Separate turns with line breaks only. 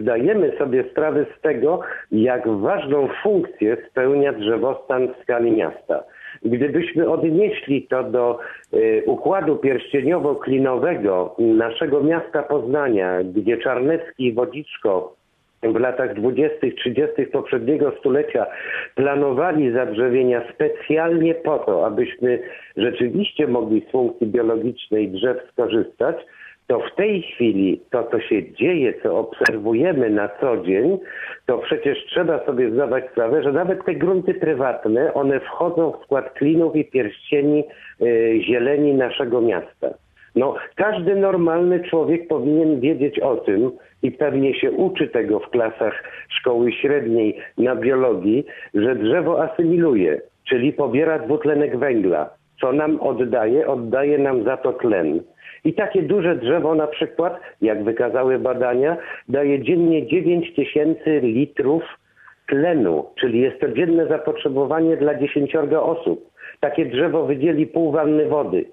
zdajemy sobie sprawę z tego, jak ważną funkcję spełnia drzewostan w skali miasta. Gdybyśmy odnieśli to do układu pierścieniowo-klinowego naszego miasta Poznania, gdzie Czarnecki i Wodziczko w latach 20., 30. poprzedniego stulecia planowali zadrzewienia specjalnie po to, abyśmy rzeczywiście mogli z funkcji biologicznej drzew skorzystać, to w tej chwili to, co się dzieje, co obserwujemy na co dzień, to przecież trzeba sobie zdawać sprawę, że nawet te grunty prywatne, one wchodzą w skład klinów i pierścieni zieleni naszego miasta. No, każdy normalny człowiek powinien wiedzieć o tym i pewnie się uczy tego w klasach szkoły średniej na biologii, że drzewo asymiluje, czyli pobiera dwutlenek węgla. Co nam oddaje? Oddaje nam za to tlen. I takie duże drzewo na przykład, jak wykazały badania, daje dziennie 9000 litrów tlenu, czyli jest to dzienne zapotrzebowanie dla 10 osób. Takie drzewo wydzieli pół wanny wody.